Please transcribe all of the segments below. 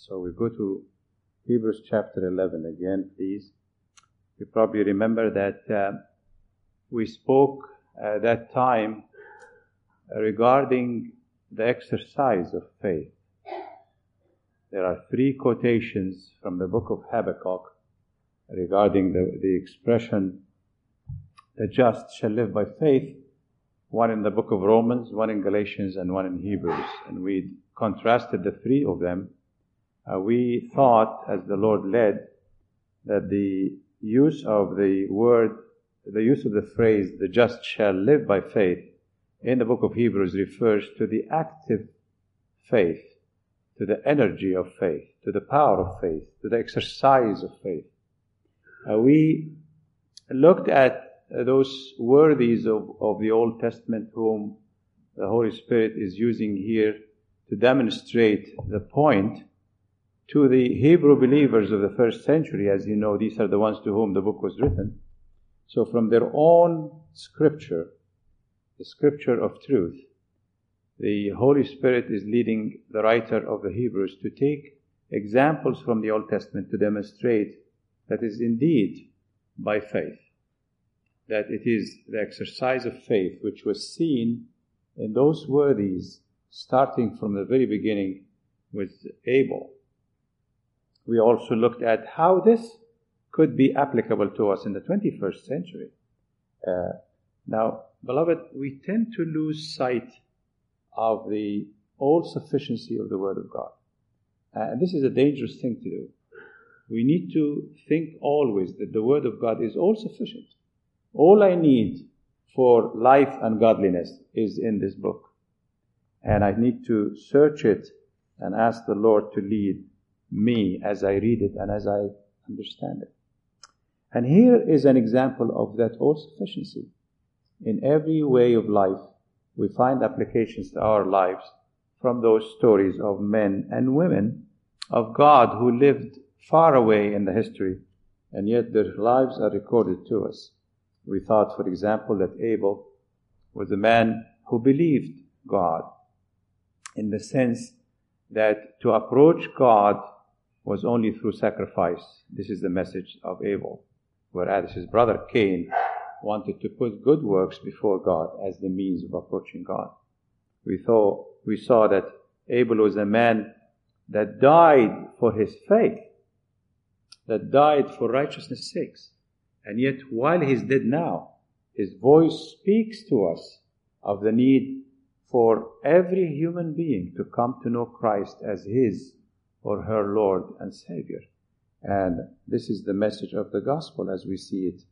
So we go to Hebrews chapter 11 again, please. You probably remember that we spoke at that time regarding the exercise of faith. There are 3 quotations from the book of Habakkuk regarding the expression, the just shall live by faith, one in the book of Romans, one in Galatians, and one in Hebrews. And we contrasted the 3 of them. We thought, as the Lord led, that the use of the word, the use of the phrase, the just shall live by faith, in the book of Hebrews refers to the active faith, to the energy of faith, to the power of faith, to the exercise of faith. We looked at those worthies of the Old Testament whom the Holy Spirit is using here to demonstrate the point to the Hebrew believers of the first century. As you know, these are the ones to whom the book was written. So from their own scripture, the scripture of truth, the Holy Spirit is leading the writer of the Hebrews to take examples from the Old Testament to demonstrate that it is indeed by faith, that it is the exercise of faith which was seen in those worthies starting from the very beginning with Abel. We also looked at how this could be applicable to us in the 21st century. Now, beloved, we tend to lose sight of the all-sufficiency of the Word of God. And this is a dangerous thing to do. We need to think always that the Word of God is all-sufficient. All I need for life and godliness is in this book. And I need to search it and ask the Lord to lead me as I read it and as I understand it. And here is an example of that all-sufficiency. In every way of life, we find applications to our lives from those stories of men and women of God who lived far away in the history, and yet their lives are recorded to us. We thought, for example, that Abel was a man who believed God, in the sense that to approach God was only through sacrifice. This is the message of Abel. Whereas his brother Cain wanted to put good works before God as the means of approaching God. We saw that Abel was a man that died for his faith, that died for righteousness' sakes. And yet, while he's dead now, his voice speaks to us of the need for every human being to come to know Christ as his or her Lord and Savior. And this is the message of the gospel as we see it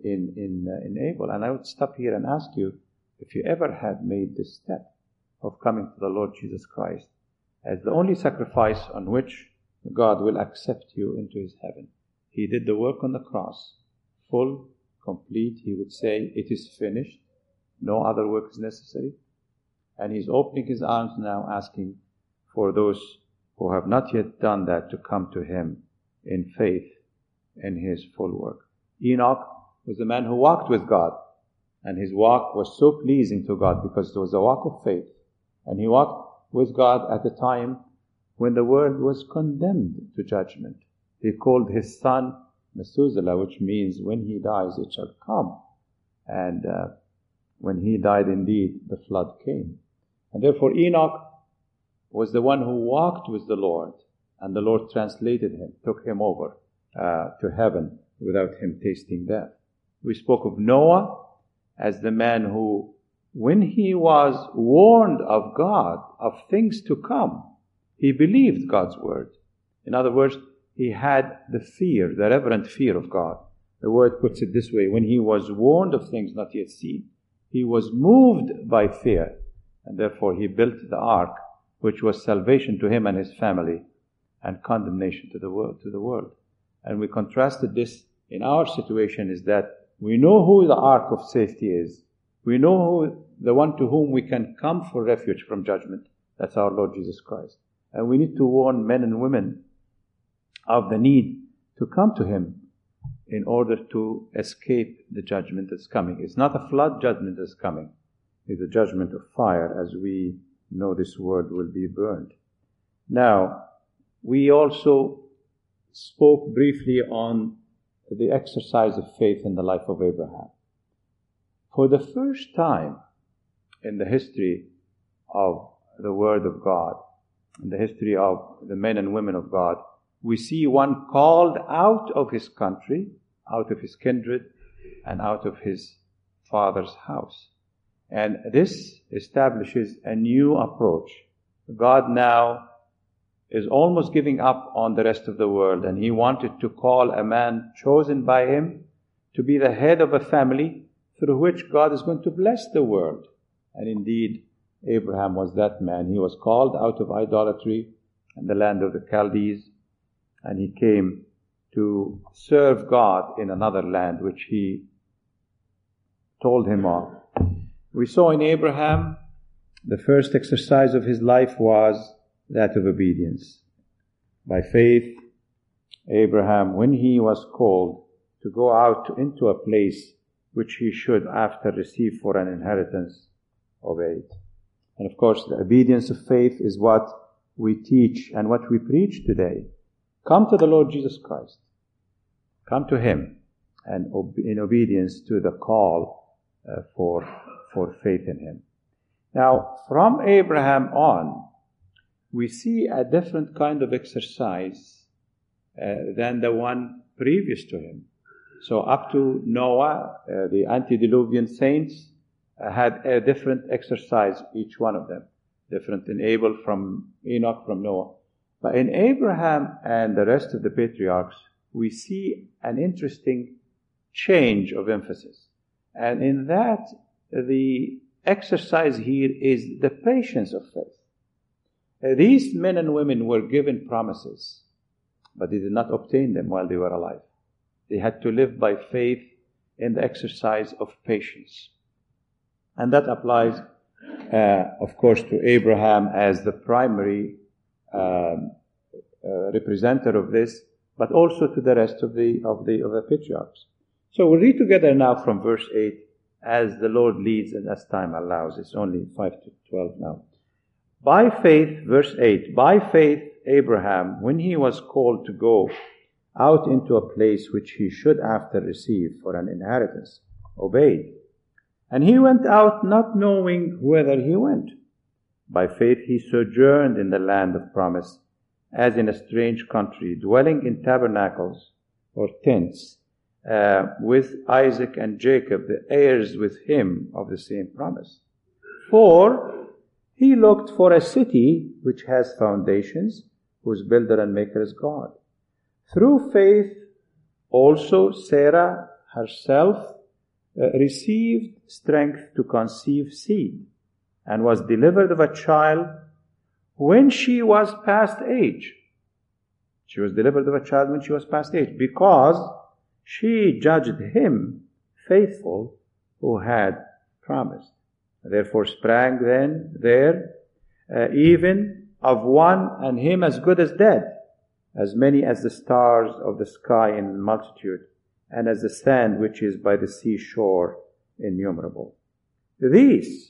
in Abel. And I would stop here and ask you if you ever had made this step of coming to the Lord Jesus Christ as the only sacrifice on which God will accept you into his heaven. He did the work on the cross, full, complete. He would say, it is finished. No other work is necessary. And he's opening his arms now, asking for those who have not yet done that to come to him in faith in his full work. Enoch was a man who walked with God, and his walk was so pleasing to God because it was a walk of faith. And he walked with God at a time when the world was condemned to judgment. He called his son Methuselah, which means when he dies it shall come. And when he died indeed, the flood came. And therefore Enoch was the one who walked with the Lord, and the Lord translated him, took him over to heaven without him tasting death. We spoke of Noah as the man who, when he was warned of God, of things to come, he believed God's word. In other words, he had the fear, the reverent fear of God. The word puts it this way: when he was warned of things not yet seen, he was moved by fear, and therefore he built the ark, which was salvation to him and his family, and condemnation to the world. And we contrasted this in our situation, is that we know who the ark of safety is. We know who the one to whom we can come for refuge from judgment. That's our Lord Jesus Christ. And we need to warn men and women of the need to come to him in order to escape the judgment that's coming. It's not a flood judgment that's coming. It's a judgment of fire, as we know this world will be burned. Now, we also spoke briefly on the exercise of faith in the life of Abraham. For the first time in the history of the Word of God, in the history of the men and women of God, we see one called out of his country, out of his kindred, and out of his father's house. And this establishes a new approach. God now is almost giving up on the rest of the world, and he wanted to call a man chosen by him to be the head of a family through which God is going to bless the world. And indeed, Abraham was that man. He was called out of idolatry and the land of the Chaldees, and he came to serve God in another land which he told him of. We saw in Abraham, the first exercise of his life was that of obedience. By faith, Abraham, when he was called to go out into a place which he should after receive for an inheritance, obeyed. And of course, the obedience of faith is what we teach and what we preach today. Come to the Lord Jesus Christ. Come to Him, and in obedience to the call for faith in Him. Now, from Abraham on, we see a different kind of exercise than the one previous to him. So up to Noah, the antediluvian saints had a different exercise, each one of them. Different in Abel from Enoch, from Noah. But in Abraham and the rest of the patriarchs, we see an interesting change of emphasis. And in that, the exercise here is the patience of faith. These men and women were given promises, but they did not obtain them while they were alive. They had to live by faith in the exercise of patience. And that applies, of course, to Abraham as the primary representative of this, but also to the rest of the patriarchs. So we'll read together now from verse 8 as the Lord leads and as time allows. It's only 5 to 12 now. By faith, verse 8, by faith Abraham, when he was called to go out into a place which he should after receive for an inheritance, obeyed. And he went out not knowing whither he went. By faith he sojourned in the land of promise, as in a strange country, dwelling in tabernacles or tents, with Isaac and Jacob, the heirs with him of the same promise. For he looked for a city which has foundations, whose builder and maker is God. Through faith also Sarah herself received strength to conceive seed, and was delivered of a child when she was past age. She was delivered of a child when she was past age, because she judged him faithful who had promised. Therefore sprang then there even of one, and him as good as dead, as many as the stars of the sky in multitude, and as the sand which is by the seashore innumerable. These,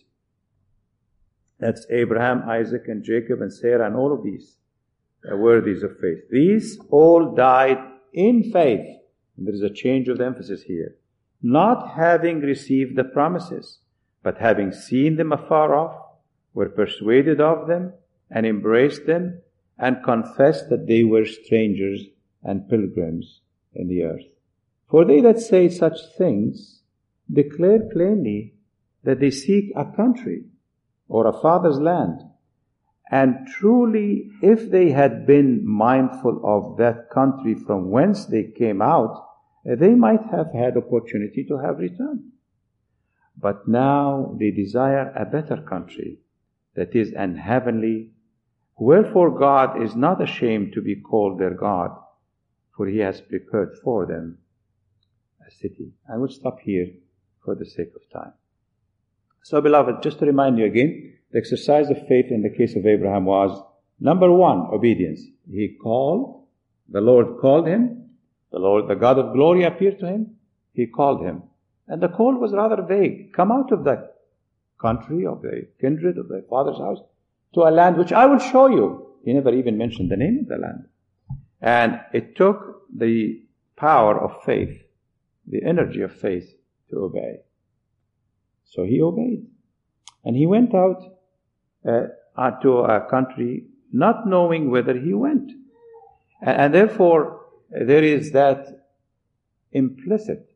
that's Abraham, Isaac, and Jacob, and Sarah, and all of these worthies of faith. These all died in faith. And there is a change of the emphasis here. Not having received the promises, but having seen them afar off, were persuaded of them, and embraced them, and confessed that they were strangers and pilgrims in the earth. For they that say such things declare plainly that they seek a country or a father's land. And truly, if they had been mindful of that country from whence they came out, they might have had opportunity to have returned. But now they desire a better country, that is an heavenly. Wherefore God is not ashamed to be called their God, for He has prepared for them a city. I will stop here for the sake of time. So, beloved, just to remind you again, the exercise of faith in the case of Abraham was, number one, obedience. He called, the Lord called him, the God of glory appeared to him, He called him. And the call was rather vague. Come out of that country, of the kindred, of thy father's house, to a land which I will show you. He never even mentioned the name of the land. And it took the power of faith, the energy of faith, to obey. So he obeyed. And he went out to a country not knowing whether he went. And therefore, there is that implicit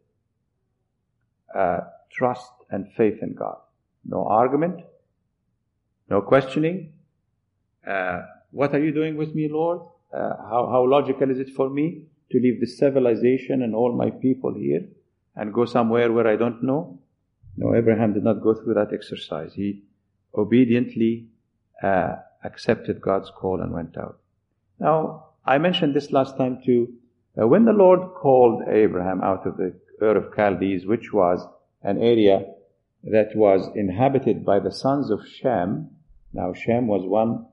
trust and faith in God. No argument, no questioning. What are you doing with me, Lord? How logical is it for me to leave this civilization and all my people here and go somewhere where I don't know? No, Abraham did not go through that exercise. He obediently accepted God's call and went out. Now, I mentioned this last time too. When the Lord called Abraham out of the Ur of Chaldees, which was an area that was inhabited by the sons of Shem. Now, Shem was one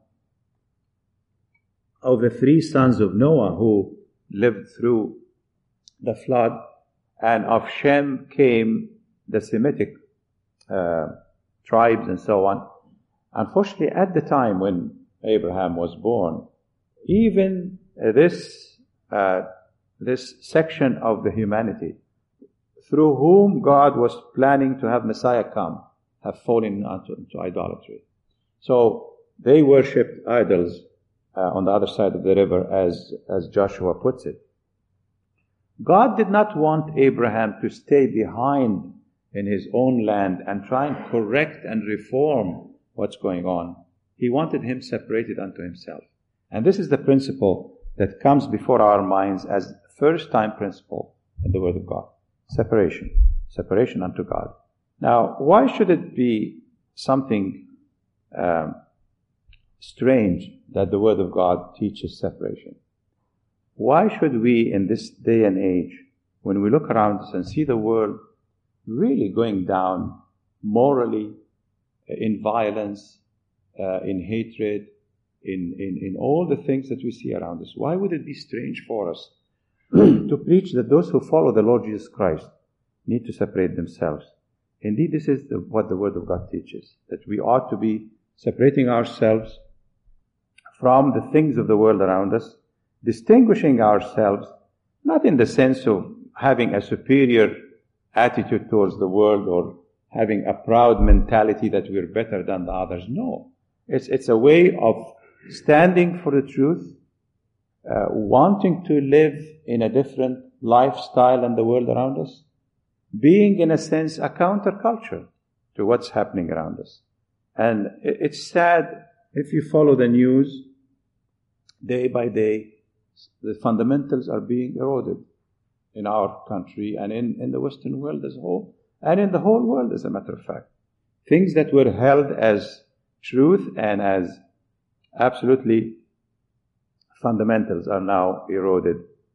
of the 3 sons of Noah who lived through the flood, and of Shem came the Semitic tribes and so on. Unfortunately, at the time when Abraham was born, even this section of the humanity through whom God was planning to have Messiah come have fallen into idolatry. So they worshipped idols on the other side of the river, as Joshua puts it. God did not want Abraham to stay behind in his own land and try and correct and reform what's going on. He wanted him separated unto himself. And this is the principle that comes before our minds as first-time principle in the Word of God. Separation unto God. Now, why should it be something strange that the Word of God teaches separation? Why should we, in this day and age, when we look around us and see the world really going down morally, in violence, in hatred, in all the things that we see around us, why would it be strange for us to preach that those who follow the Lord Jesus Christ need to separate themselves? Indeed, this is what the Word of God teaches, that we ought to be separating ourselves from the things of the world around us, distinguishing ourselves, not in the sense of having a superior attitude towards the world or having a proud mentality that we're better than the others. No. It's a way of standing for the truth, wanting to live in a different lifestyle than the world around us, being, in a sense, a counterculture to what's happening around us. And it's sad, if you follow the news, day by day, the fundamentals are being eroded in our country and in the Western world as a whole, and in the whole world, as a matter of fact. Things that were held as truth and as absolutely fundamentals are now eroded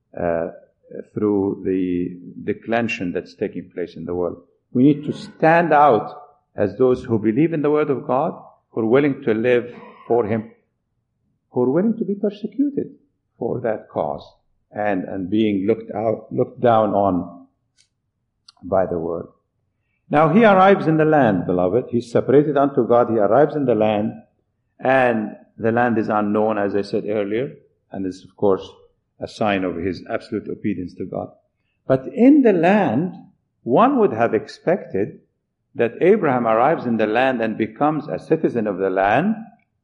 through the declension that's taking place in the world. We need to stand out as those who believe in the Word of God, who are willing to live for Him, who are willing to be persecuted for that cause, and being looked down on by the world. Now he arrives in the land, beloved. He's separated unto God. He arrives in the land, and the land is unknown, as I said earlier, and is, of course, a sign of his absolute obedience to God. But in the land, one would have expected that Abraham arrives in the land and becomes a citizen of the land,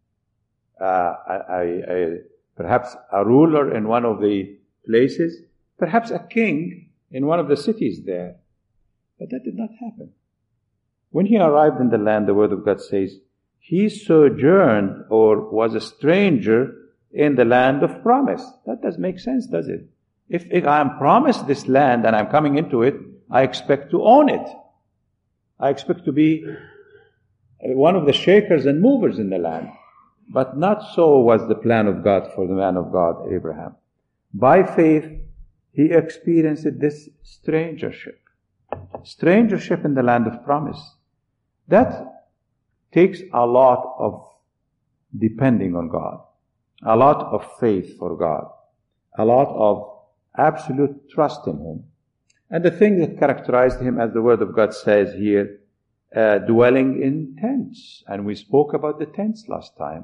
perhaps a ruler in one of the places, perhaps a king in one of the cities there. But that did not happen. When he arrived in the land, the Word of God says, he sojourned or was a stranger in the land of promise. That doesn't make sense, does it? If I am promised this land and I'm coming into it, I expect to own it. I expect to be one of the shakers and movers in the land. But not so was the plan of God for the man of God, Abraham. By faith, he experienced this strangership in the land of promise. That takes a lot of depending on God, a lot of faith for God, a lot of absolute trust in Him. And the thing that characterized him, as the Word of God says here, dwelling in tents. And we spoke about the tents last time.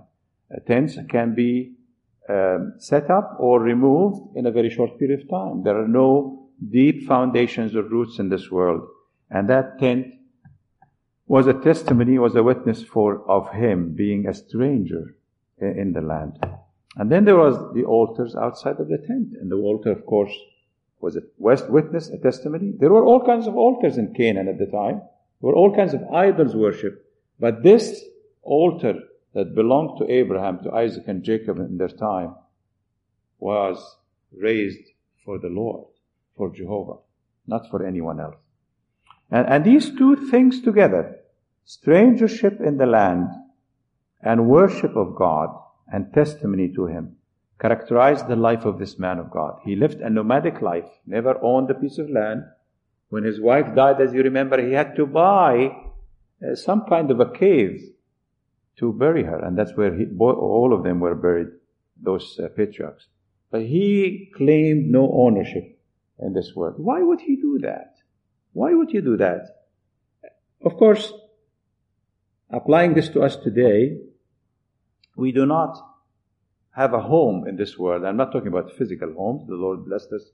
Tents can be set up or removed in a very short period of time. There are no deep foundations or roots in this world. And that tent was a testimony, was a witness of him being a stranger in the land. And then there was the altars outside of the tent. And the altar, of course, was a witness, a testimony. There were all kinds of altars in Canaan at the time. There were all kinds of idols worship. But this altar that belonged to Abraham, to Isaac and Jacob in their time, was raised for the Lord, for Jehovah, not for anyone else. And these two things together, strangership in the land and worship of God and testimony to Him, characterized the life of this man of God. He lived a nomadic life, never owned a piece of land. When his wife died, as you remember, he had to buy some kind of a cave to bury her, and that's where all of them were buried, those patriarchs. But he claimed no ownership in this world. Why would he do that? Why would you do that? Of course, applying this to us today, we do not have a home in this world. I'm not talking about physical homes. The Lord blessed us.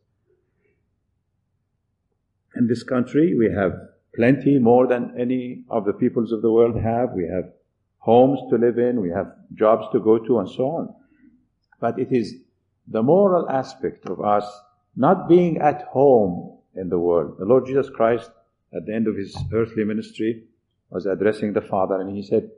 In this country, we have plenty, more than any of the peoples of the world have. We have homes to live in, we have jobs to go to, and so on. But it is the moral aspect of us not being at home in the world. The Lord Jesus Christ, at the end of His earthly ministry, was addressing the Father, and He said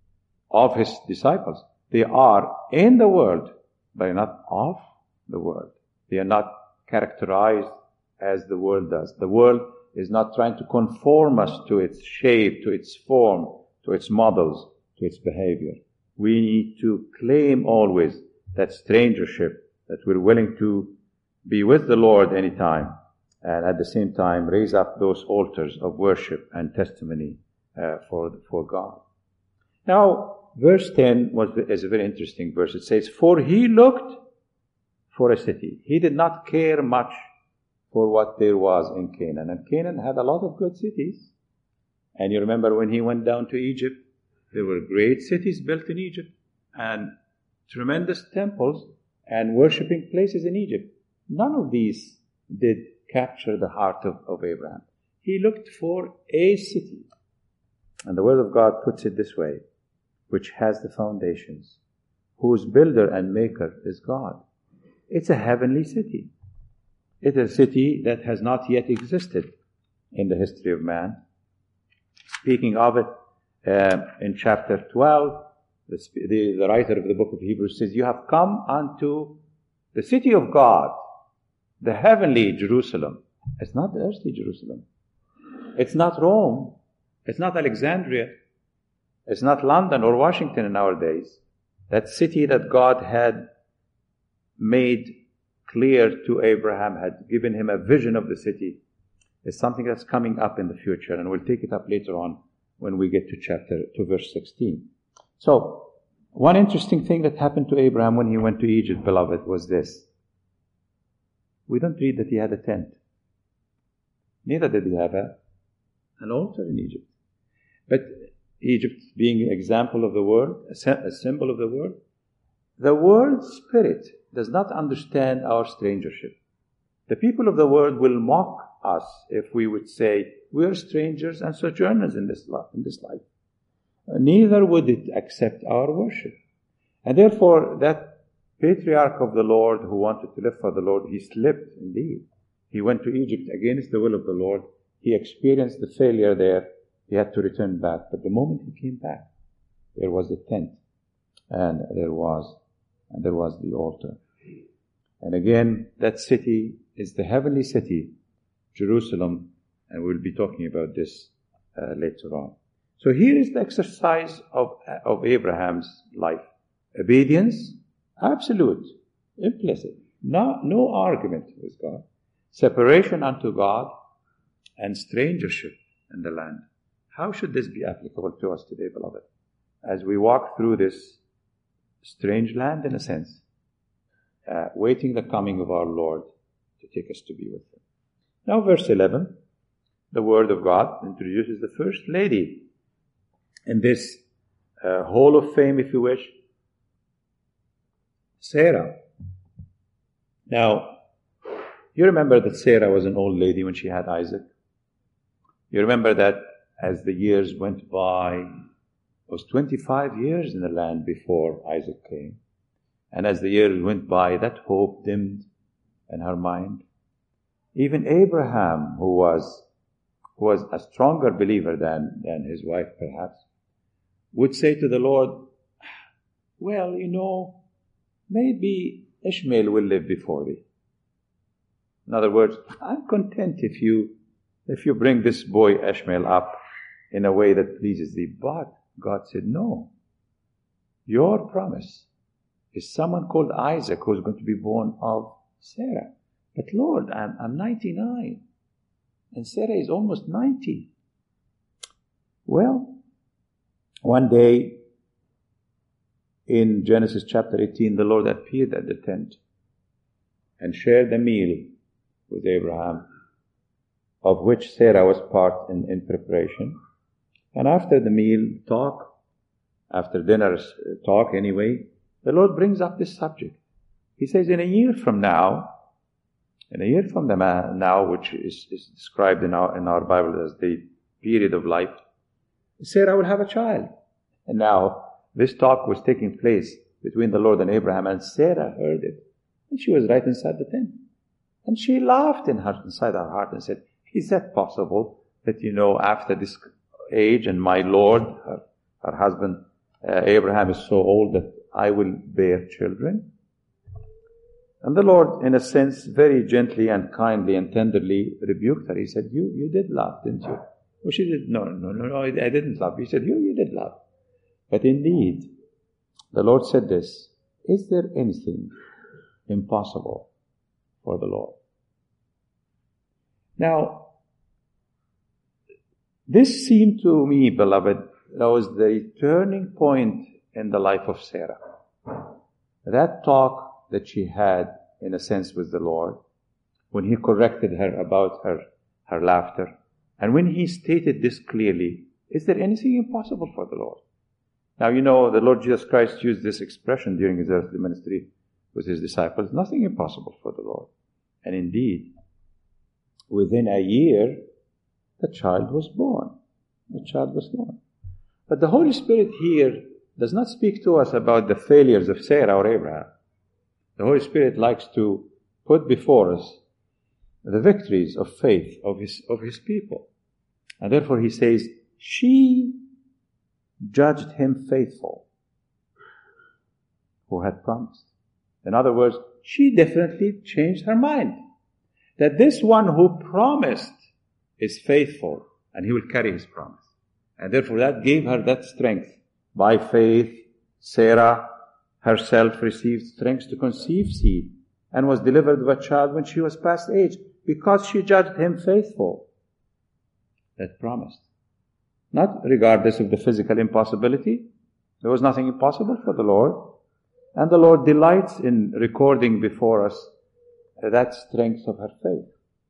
of His disciples, they are in the world, but not of the world. They are not characterized as the world does. The world is not trying to conform us to its shape, to its form, to its models, to its behavior. We need to claim always that strangership, that we're willing to be with the Lord anytime, and at the same time raise up those altars of worship and testimony for God. Now, verse 10 is a very interesting verse. It says, "For he looked for a city." He did not care much for what there was in Canaan. And Canaan had a lot of good cities. And you remember when he went down to Egypt, there were great cities built in Egypt and tremendous temples and worshipping places in Egypt. None of these did capture the heart of Abraham. He looked for a city. And the Word of God puts it this way, which has the foundations, whose builder and maker is God. It's a heavenly city. It is a city that has not yet existed in the history of man. Speaking of it, in chapter 12, the writer of the book of Hebrews says, "You have come unto the city of God, the heavenly Jerusalem." It's not the earthly Jerusalem. It's not Rome. It's not Alexandria. It's not London or Washington in our days. That city that God had made clear to Abraham, had given him a vision of the city, is something that's coming up in the future, and we'll take it up later on when we get to verse 16. So, one interesting thing that happened to Abraham when he went to Egypt, beloved, was this. We don't read that he had a tent. Neither did he have an altar in Egypt. But Egypt being an example of the world, a symbol of the world's spirit does not understand our strangership. The people of the world will mock us if we would say, we are strangers and sojourners in this life. Neither would it accept our worship. And therefore, that patriarch of the Lord who wanted to live for the Lord, he slipped indeed. He went to Egypt against the will of the Lord. He experienced the failure there. He had to return back. But the moment he came back, there was a tent, and there was the altar. And again, that city is the heavenly city, Jerusalem, and we'll be talking about this later on. So here is the exercise of Abraham's life. Obedience, absolute, implicit, no argument with God. Separation unto God, and strangership in the land. How should this be applicable to us today, beloved? As we walk through this strange land, in a sense, waiting the coming of our Lord to take us to be with Him. Now, verse 11, the Word of God introduces the first lady in this Hall of Fame, if you wish, Sarah. Now, you remember that Sarah was an old lady when she had Isaac. You remember that as the years went by, it was 25 years in the land before Isaac came. And as the years went by, that hope dimmed in her mind. Even Abraham, who was a stronger believer than his wife perhaps, would say to the Lord, well, maybe Ishmael will live before thee. In other words, I'm content if you bring this boy Ishmael up in a way that pleases thee. But God said, no. Your promise is someone called Isaac who's going to be born of Sarah. But Lord, I'm 99 and Sarah is almost 90. Well, one day in Genesis chapter 18, the Lord appeared at the tent and shared a meal with Abraham, of which Sarah was part in preparation. And after the meal talk, after dinner's talk anyway, the Lord brings up this subject. He says, in a year from now, which is described in our Bible as the period of life, Sarah will have a child. And now, this talk was taking place between the Lord and Abraham, and Sarah heard it. And she was right inside the tent. And she laughed inside her heart and said, is that possible that, after this age and my Lord, her husband, Abraham is so old that I will bear children? And the Lord, in a sense, very gently and kindly and tenderly rebuked her. He said, you did laugh, didn't you? Well, she said, no, I didn't laugh. He said, you did laugh. But indeed, the Lord said this, is there anything impossible for the Lord? Now, this seemed to me, beloved, that was the turning point in the life of Sarah. That talk that she had, in a sense, with the Lord, when He corrected her about her laughter, and when He stated this clearly, is there anything impossible for the Lord? Now, the Lord Jesus Christ used this expression during His earthly ministry with His disciples, nothing impossible for the Lord. And indeed, within a year, the child was born. But the Holy Spirit here does not speak to us about the failures of Sarah or Abraham. The Holy Spirit likes to put before us the victories of faith of His people. And therefore He says, she judged him faithful who had promised. In other words, she definitely changed her mind. That this one who promised is faithful and he will carry his promise. And therefore that gave her that strength. By faith, Sarah herself received strength to conceive seed and was delivered of a child when she was past age, because she judged him faithful that promised. Not regardless of the physical impossibility. There was nothing impossible for the Lord. And the Lord delights in recording before us that strength of her faith.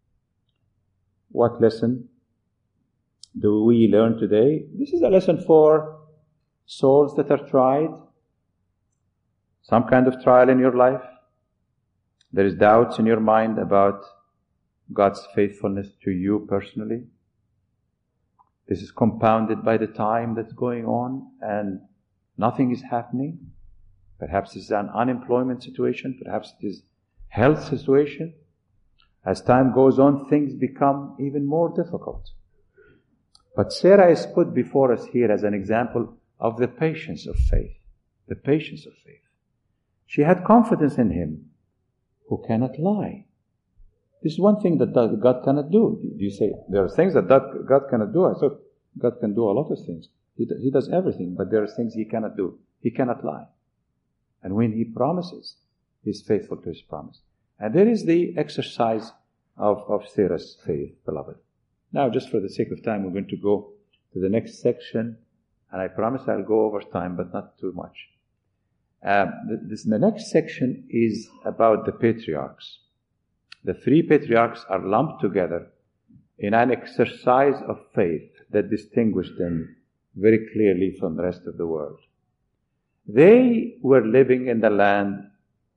What lesson do we learn today? This is a lesson for souls that are tried. Some kind of trial in your life. There is doubts in your mind about God's faithfulness to you personally. This is compounded by the time that's going on and nothing is happening. Perhaps it's an unemployment situation. Perhaps it is health situation. As time goes on, things become even more difficult. But Sarah is put before us here as an example of the patience of faith. The patience of faith. She had confidence in Him who cannot lie. This is one thing that God cannot do. You say, there are things that God cannot do. I thought God can do a lot of things. He does everything, but there are things He cannot do. He cannot lie. And when He promises, He's faithful to His promise. And there is the exercise of Sarah's faith, beloved. Now, just for the sake of time, we're going to go to the next section. And I promise I'll go over time, but not too much. The next section is about the patriarchs. The three patriarchs are lumped together in an exercise of faith that distinguished them very clearly from the rest of the world. They were living in the land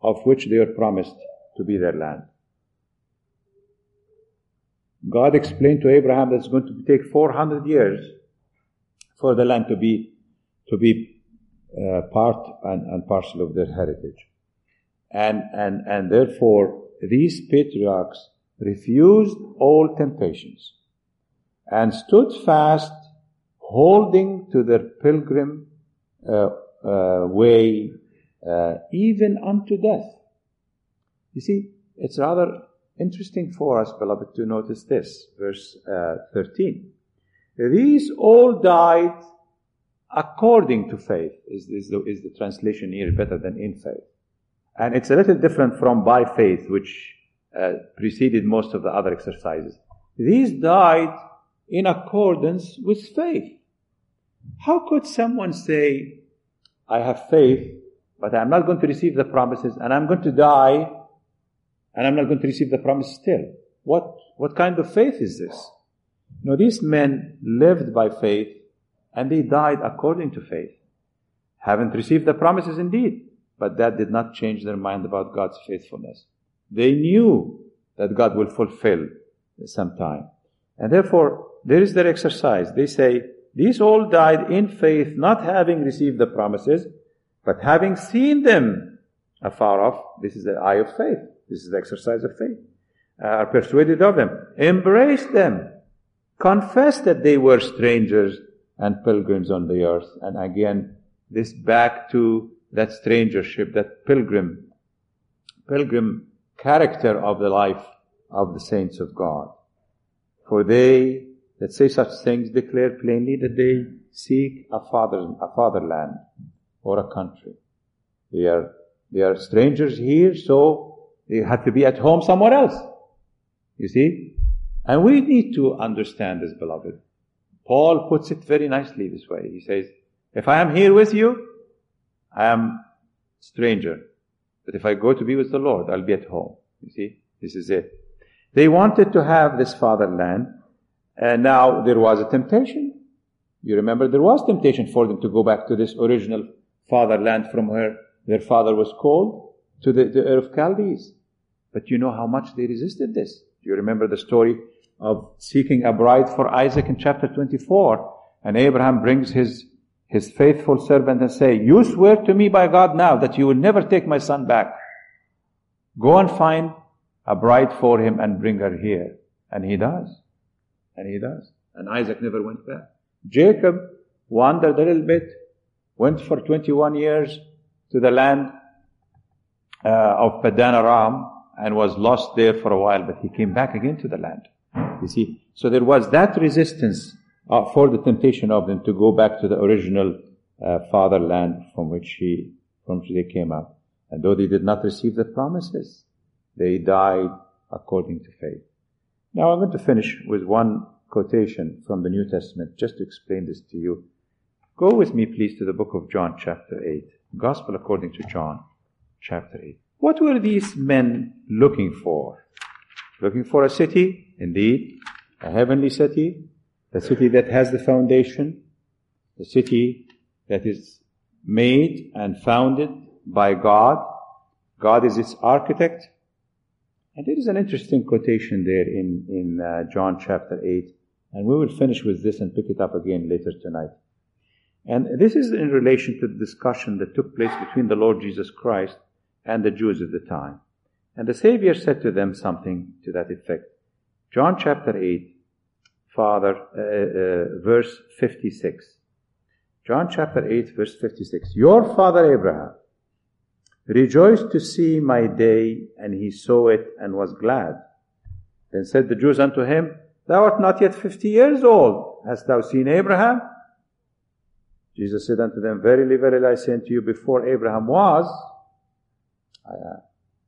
of which they were promised to be their land. God explained to Abraham that it's going to take 400 years for the land to be part and parcel of their heritage. And therefore, these patriarchs refused all temptations and stood fast, holding to their pilgrim way, even unto death. You see, it's rather interesting for us, beloved, to notice this, verse 13. These all died according to faith, is the translation here better than in faith. And it's a little different from by faith, which preceded most of the other exercises. These died in accordance with faith. How could someone say, I have faith, but I'm not going to receive the promises, and I'm going to die, and I'm not going to receive the promise still? What kind of faith is this? These men lived by faith, and they died according to faith. Haven't received the promises indeed, but that did not change their mind about God's faithfulness. They knew that God will fulfill sometime. And therefore, there is their exercise. They say, these all died in faith, not having received the promises, but having seen them afar off. This is the eye of faith. This is the exercise of faith. Are persuaded of them, embraced them, confessed that they were strangers and pilgrims on the earth. And again, this back to that strangership, that pilgrim character of the life of the saints of God. For they that say such things declare plainly that they seek a fatherland or a country. They are strangers here, so they have to be at home somewhere else. You see? And we need to understand this, beloved. Paul puts it very nicely this way. He says, if I am here with you, I am stranger. But if I go to be with the Lord, I'll be at home. You see? This is it. They wanted to have this fatherland, and now there was a temptation. You remember there was temptation for them to go back to this original fatherland from where their father was called, to the Ur of Chaldees. But you know how much they resisted this. Do you remember the story of seeking a bride for Isaac in chapter 24? And Abraham brings his faithful servant and say, you swear to me by God now that you will never take my son back. Go and find a bride for him and bring her here. And he does. And Isaac never went back. Jacob wandered a little bit, went for 21 years to the land of Padan Aram, and was lost there for a while, but he came back again to the land. You see, so there was that resistance for the temptation of them to go back to the original fatherland from which they came up. And though they did not receive the promises, they died according to faith. Now I'm going to finish with one quotation from the New Testament, just to explain this to you. Go with me, please, to the book of John, chapter 8. Gospel according to John, chapter 8. What were these men looking for? Looking for a city, indeed, a heavenly city, the city that has the foundation, the city that is made and founded by God. God is its architect. And there is an interesting quotation there in John chapter 8. And we will finish with this and pick it up again later tonight. And this is in relation to the discussion that took place between the Lord Jesus Christ and the Jews of the time. And the Savior said to them something to that effect. John chapter 8, verse 56. John chapter 8, verse 56. Your father Abraham rejoiced to see my day, and he saw it and was glad. Then said the Jews unto him, Thou art not yet 50 years old. Hast thou seen Abraham? Jesus said unto them, Verily, verily, I say unto you, before Abraham was, I am.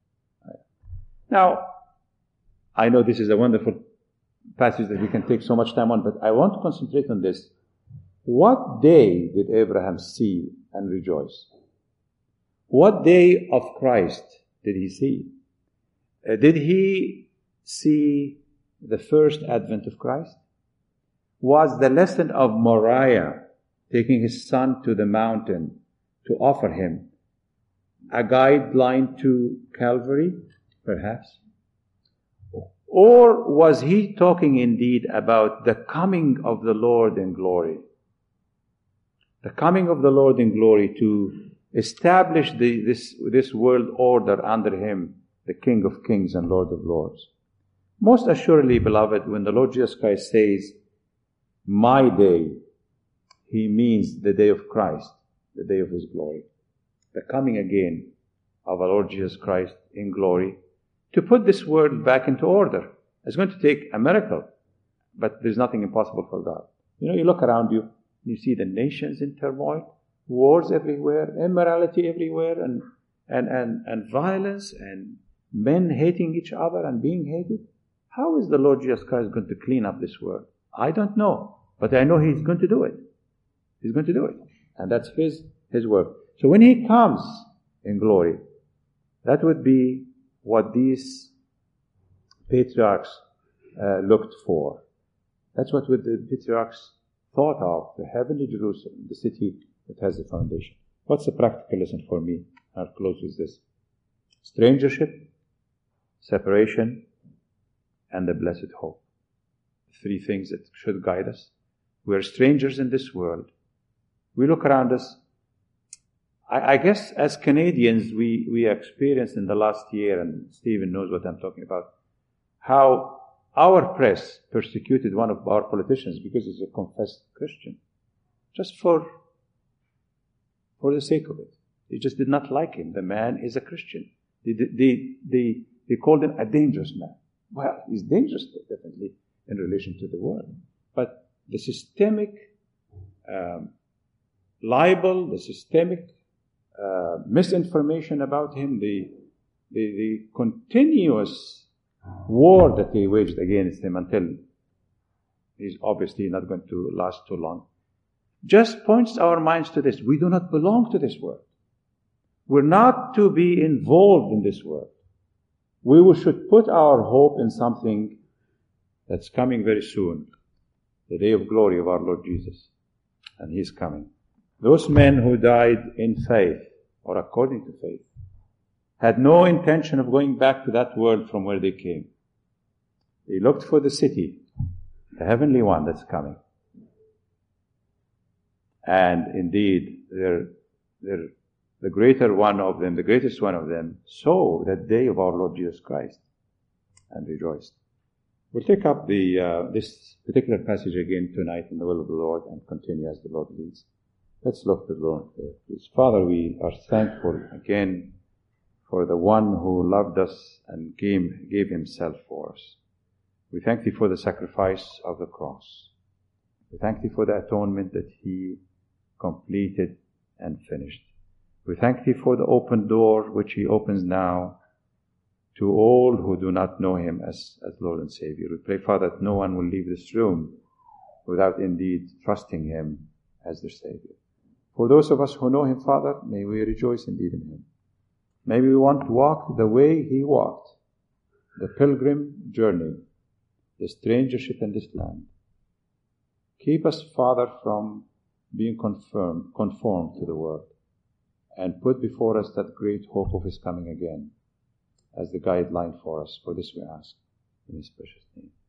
Now, I know this is a wonderful passage that we can take so much time on, but I want to concentrate on this. What day did Abraham see and rejoice? What day of Christ did he see? Did he see the first advent of Christ? Was the lesson of Moriah, taking his son to the mountain to offer him, a guideline to Calvary, perhaps? Or was he talking indeed about the coming of the Lord in glory? The coming of the Lord in glory to establish this world order under him, the King of Kings and Lord of Lords. Most assuredly, beloved, when the Lord Jesus Christ says, my day, he means the day of Christ, the day of his glory. The coming again of our Lord Jesus Christ in glory to put this world back into order. It's going to take a miracle, but there's nothing impossible for God. You look around you, you see the nations in turmoil, wars everywhere, immorality everywhere, and violence, and men hating each other and being hated. How is the Lord Jesus Christ going to clean up this world? I don't know, but I know he's going to do it. He's going to do it. And that's his work. So when he comes in glory, that would be what these patriarchs looked for. That's what the patriarchs thought of, the heavenly Jerusalem, the city that has the foundation. What's the practical lesson for me? I'll close with this. Strangership, separation, and the blessed hope. Three things that should guide us. We are strangers in this world. We look around us. I guess as Canadians, we experienced in the last year, and Stephen knows what I'm talking about, how our press persecuted one of our politicians because he's a confessed Christian, just for the sake of it. They just did not like him. The man is a Christian. They called him a dangerous man. Well, he's dangerous, definitely, in relation to the world. But the systemic libel, the systemic misinformation about him, the continuous war that they waged against him until he's obviously not going to last too long, just points our minds to this. We do not belong to this world. We're not to be involved in this world. We should put our hope in something that's coming very soon, the day of glory of our Lord Jesus. And he's coming. Those men who died in faith, or according to faith, had no intention of going back to that world from where they came. They looked for the city, the heavenly one that's coming. And indeed, the greater one of them, the greatest one of them, saw that day of our Lord Jesus Christ and rejoiced. We'll take up this particular passage again tonight in the will of the Lord and continue as the Lord leads. Let's look to the Lord, please. Father, we are thankful again for the one who loved us and gave himself for us. We thank thee for the sacrifice of the cross. We thank thee for the atonement that he completed and finished. We thank thee for the open door which he opens now to all who do not know him as Lord and Savior. We pray, Father, that no one will leave this room without indeed trusting him as their Savior. For those of us who know him, Father, may we rejoice indeed in him. May we want to walk the way he walked, the pilgrim journey, the strangership in this land. Keep us, Father, from being conformed to the world, and put before us that great hope of his coming again as the guideline for us. For this we ask in his precious name.